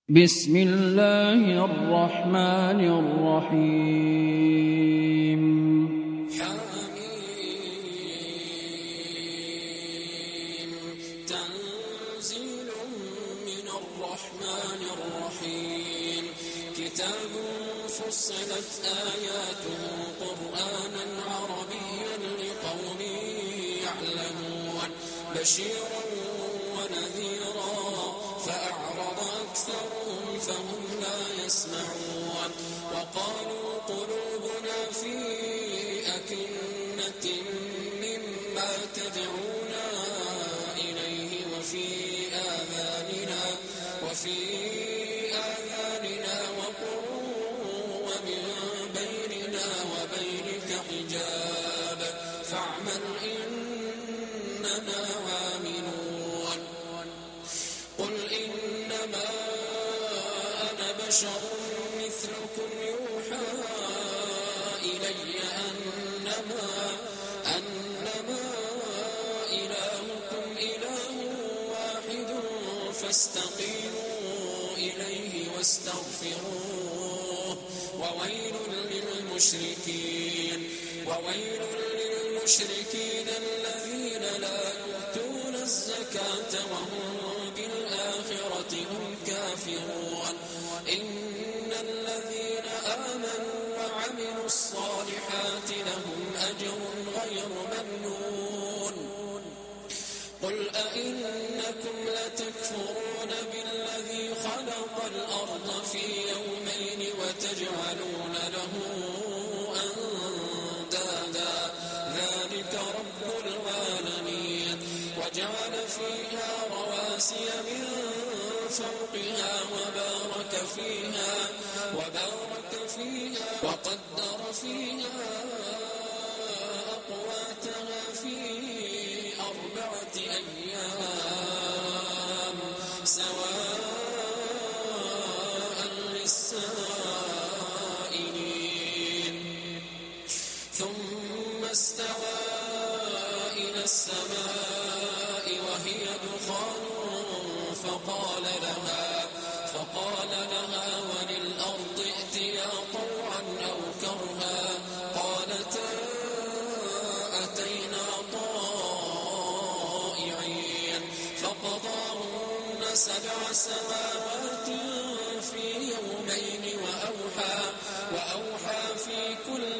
بسم الله الرحمن الرحيم. حميم. تنزيل من الرحمن الرحيم. كتاب فصلت آياته قرآنا عربيا لقوم يعلمون بشيرا ونذيرا فأعرض أكثرهم فهم لا يسمعون وقالوا قلوبنا في أكنة مما تدعونا إليه وفي آذاننا وقر ومن بيننا وبينك حجاب فاعمل إننا عاملون. قل إنما أنا بشر مثلكم يوحى إلي أنما إلهكم إله واحد فاستقيموا إليه واستغفروه وويل للمشركين الذين لا يؤتون الزكاة وهم بالآخرة هم كافرون. إن الذين آمنوا وعملوا الصالحات لهم أجر غير ممنون. قل أئنكم لتكفرون بالذي خلق الأرض في يومين وتجعلون له أندادا ذلك رب العالمين. وجعل فيها رواسي من فوقها وبارك فيها وقدر فيها أقواتها في 4 أيام سواء للسائلين. ثم استوى إلى السماء وهي دخان فقال لها وللأرض ائتيا طوعا أو كرها قالتا أتينا طائعين. فقضاهن 7 سماوات في يومين وأوحى في كل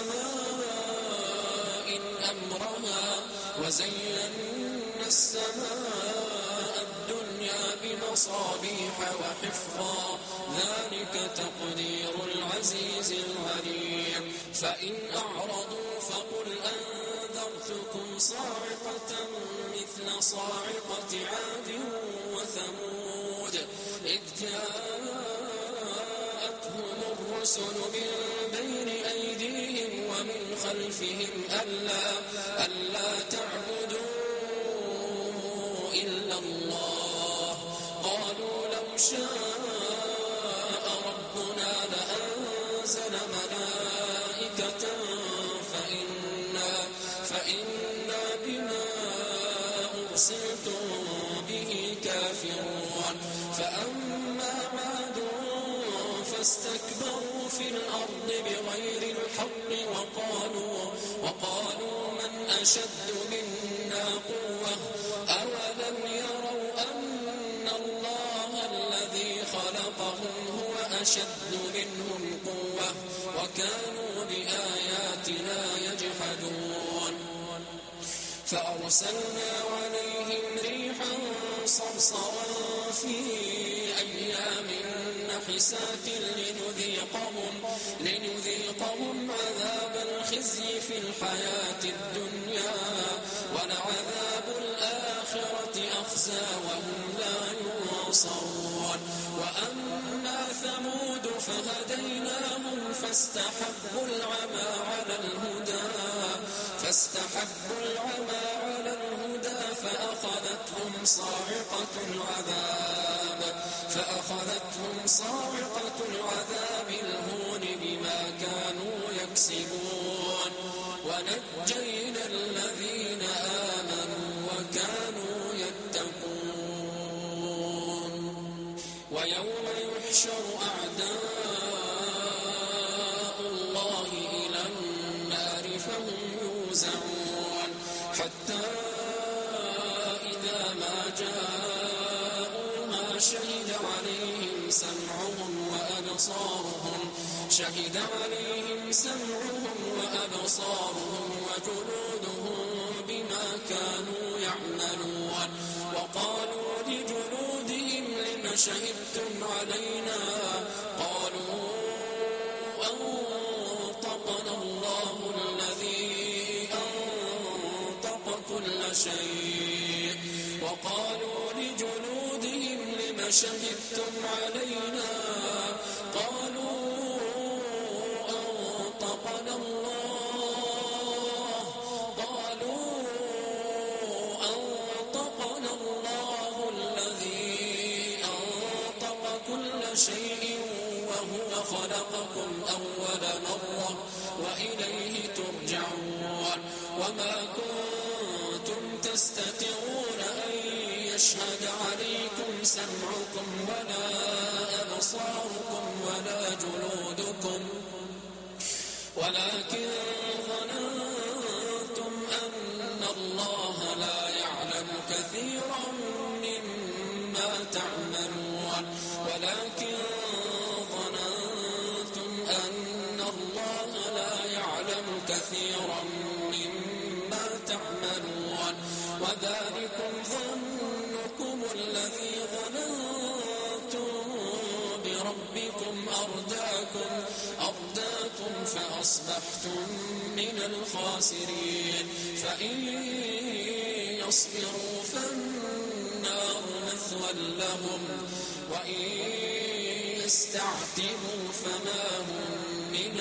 سماء أمرها وزينا السماء الدنيا بمصابيح وحفظا ذلك تقدير العزيز العليم. فإن أعرضوا فقل أنذرتكم صاعقة مثل صاعقة عاد وثمود إذ جاءتهم الرسل من بين أيديهم ومن خلفهم ألا تعبدوا إلا الله قالوا لو شاء ربنا لأنزل ملائكة فإنا بما أرسلتم به كافرون. فأما عاد فاستكبروا في الأرض بغير الحق وقالوا من أشد منا قوة أولم يروا أن الله الذي خلقهم هو أشد منهم قوة وكانوا بآياتنا يجحدون. فأرسلنا عليهم ريحا صرصرا في أيام نحسات لنذيقهم عذاب الخزي في الحياة الدنيا ولعذاب الآخرة أخزى وهم لا ينصرون. وأما ثمود فهديناهم فاستحبوا العمى على الهدى فأخذتهم صاعقة العذاب الهون بما كانوا يكسبون. ونجينا الذين آمنوا وكانوا يتقون. ويوم ويوم يحشر أعداء الله إلى النار فهم يوزعون حتى إذا ما جاءوها شهد عليهم سمعهم وأبصارهم وجلودهم بما كانوا يعملون وقالوا لجلودهم لم شهدتم علينا قالوا أنطقنا الله الذي أنطق كل شيء وقالوا لجلودهم لم شهدتم علينا قالوا أنطقنا الله الذي أنطق كل شيء وهو خلقكم أول مرة وإليه ترجعون وما كنتم تستترون أن يشهد عليكم سمعكم ولا أبصاركم ولا جلودكم ولكن ظننتم أن الله لا يعلم كثيرا مما تعملون وذلكم ظنكم الذي ظننتم بربكم أرداكم فأصبحتم من الخاسرين فإن يصبروا فالنار مثوى لهم وإن يستعتبوا فما هم من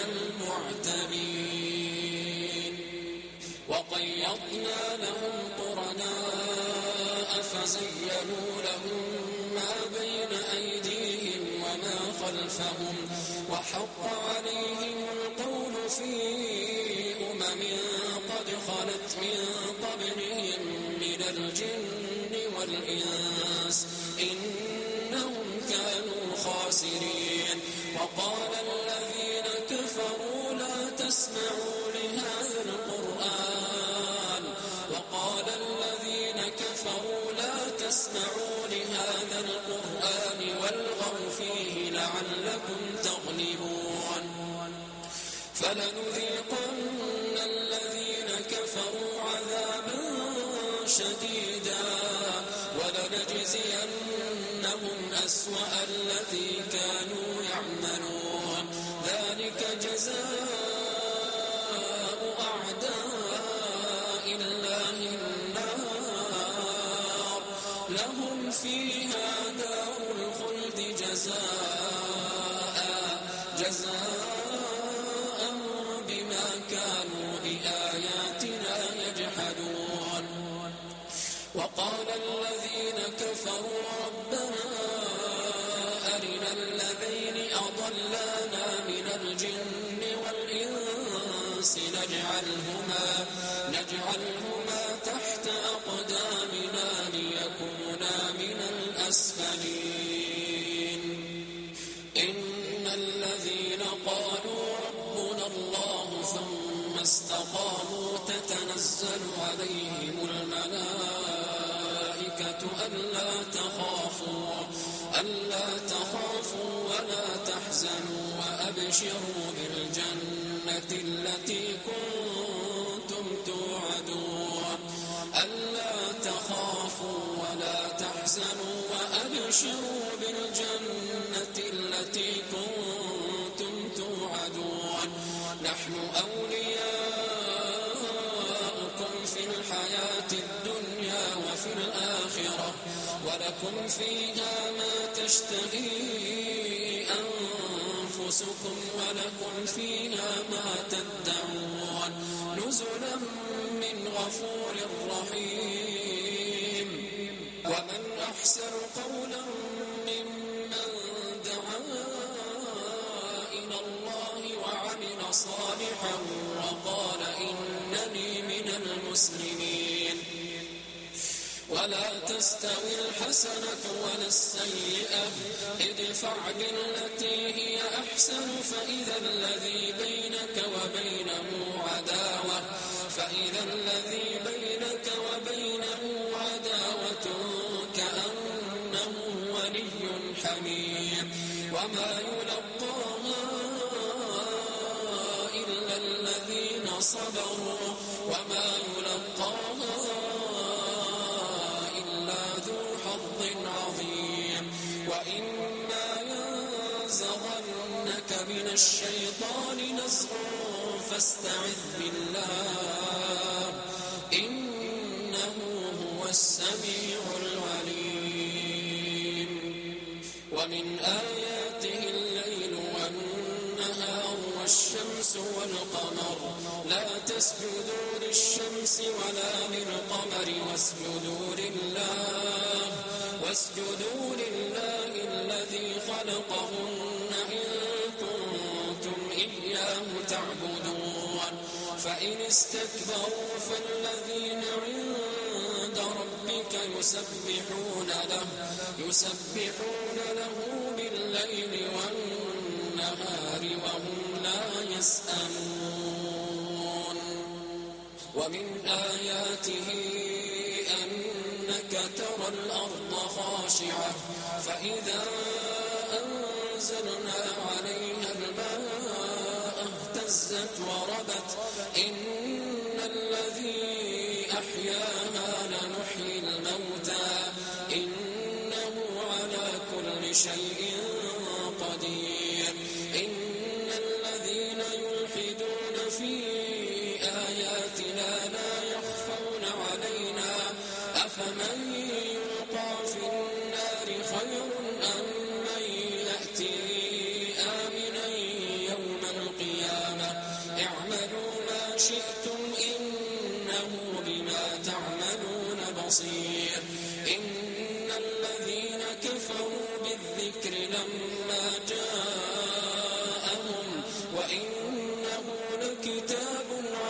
المعتبين وقيضنا لهم قرناء فزينوا لهم ما بين أيديهم وما خلفهم وحق عليهم القول في قد خلت من قبلهم من الجن والإنس إنهم كانوا خاسرين وقال الذين كفروا لا تسمعوا لهذا القرآن والغوا فيه لعلكم تغلبون فلنذيقن الذين كفروا عذابا شديدا ولنجزينهم أسوأ الذي كانوا يعملون ذلك جزاء أعداء الله النار لهم فيها دار الخلد جزاء بما كانوا بآياتنا يجحدون وقال الذين كفروا ربنا أرنا الذين أضلانا من الجن والإنس نجعلهما تحت أقدامنا ليكونا من الأسفلين إن الذين قالوا ربنا الله ثم استقاموا تتنزل عليهم الملائكة ألا تخافوا ولا تحزنوا وأبشروا بالجنة التي كنتم توعدون ألا تخافوا ولا تحزنوا وأبشروا بالجنة التي كنتم توعدون نحن أولياؤكم في الحياة الدنيا وفي الآخرة ولكم فيها ما تشتهي أنفسكم ولكم فيها ما تدعون نزلا من غفور رحيم ومن أحسن قولا ممن دعا إلى الله وعمل صالحا وقال إنني من المسلمين ولا تستوي الحسنة ولا السيئة ادفع بالتي هي أحسن فإذا الذي بينك وبينه عداوة كأنه ولي حميم وما يلقاها إلا الذين صبروا وما يلقاها إلا ذو حظ عظيم وإما ينزغنك من الشيطان نزغ فاستعذ بالله إنه هو السميع العليم ومن آياته الليل والنهار والشمس والقمر لا تسجدوا للشمس ولا للقمر واسجدوا لله الذي خلقهن إن كنتم إياه تعبدون فإن استكبروا فالذين عند ربك يسبحون له بالليل والنهار وهم لا يسأمون ومن آياته أنك ترى الأرض خاشعة فإذا أنزلنا عليها الماء اهتزت وربت إن الذي أحياها لمحيي الموتى إنه على كل شيء قدير إن الذين يلحدون في آياتنا لا يخفون علينا أفمن يلقى في النار خير أم من يأتي آمنا يوم القيامة اعملوا ما شئتم إنه بما تعملون بصير إن الذين كفروا بالذكر لما جاءهم وإنه لكتاب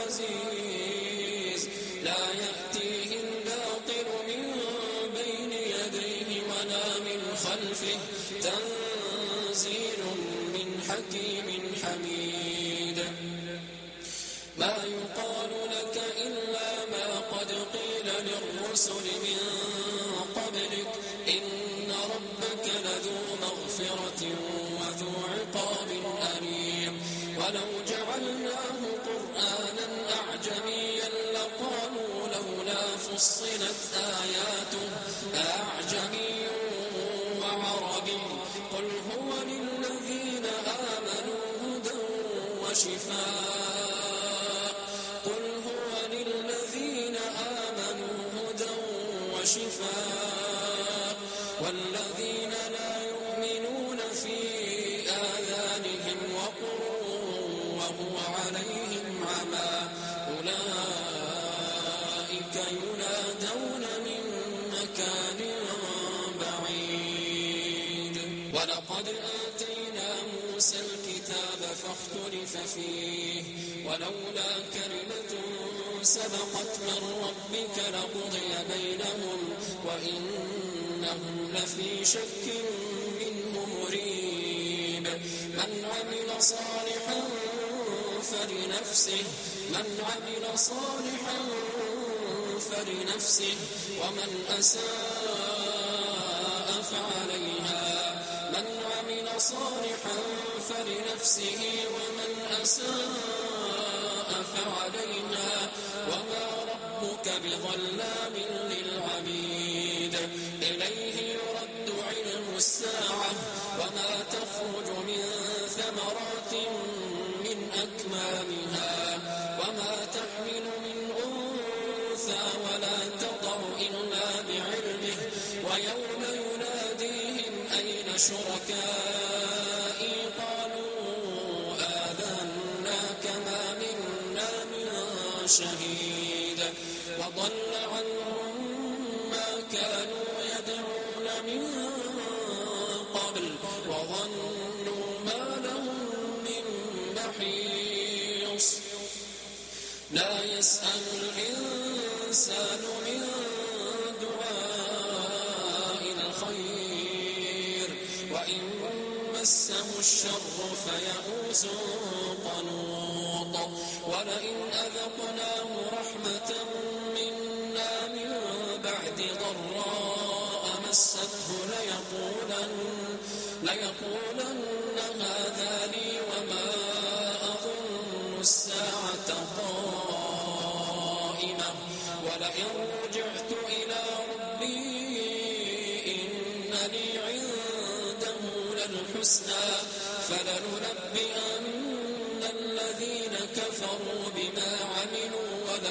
عزيز لا يأتيه الباطل من بين يديه ولا من خلفه تنزيل من حكيم حميد ما يقال لك إلا ما قد قيل للرسل من قبلك إن ربك لذو مغفرة وذو عقاب أليم ولو جعلناه قرآنا أعجميا لقالوا لولا فصلت آياته أعجمي وعربي قل هو للذين آمنوا هدى وشفاء والذين لا يؤمنون في آذانهم وقر وهو عليهم عمى أولئك ينادون من مكان بعيد ولقد آتينا موسى الكتاب فاختلف فيه ولولا كلمة سبقت من ربك لقضي بينهم وإنهم لفي شك منه مريب من عمل صالحا فلنفسه ومن أساء فعليها من عمل صالحا فلنفسه ومن أساء فعليها وما ربك بظلام للعبيد إليه يرد علم الساعة وما تخرج من ثمرات من أكمامها وما تحمل من أنثى ولا تضع إلا بعلمه ويوم يناديهم أين شركائي قالوا آذناك ما منا من شهيد وضل عنهم ما كانوا يدعون من قبل وظنوا ما لهم من محيص لا يسأل الإنسان من دعاء مسه الشر فيئوس قنوط ولئن أذقناه رحمة منا من بعد ضراء مسته ليقولن هذا لي وما أظن الساعة قائمة ولئن رجعت إلى ربي إن لي عنده للحسنى فلننبئن الذين كفروا بما عملوا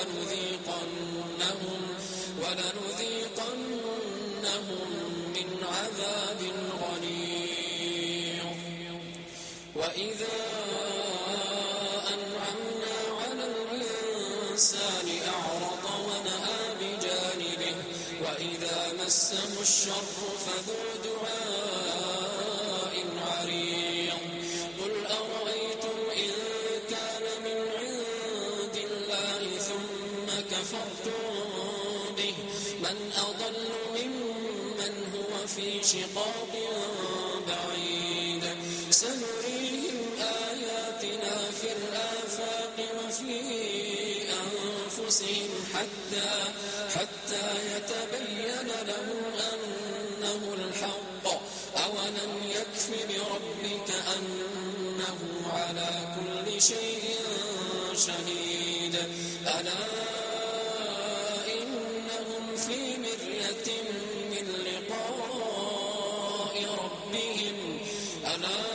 ولنذيقنهم من عذاب غليظ وإذا أنعمنا على الإنسان أعرض ونأى بجانبه وإذا مسه الشر فذو دعاء عريض قل أرأيتم إن كان من عند الله ثم كفرتم به من أضل ممن هو في شقاق بعيد سنريهم آياتنا في الآفاق وفي أنفسهم حتى يتبين لهم أنه الحق أولم يكف بربك أنه على كل شيء شهيد ألا إنهم في مرية من لقاء ربهم ألا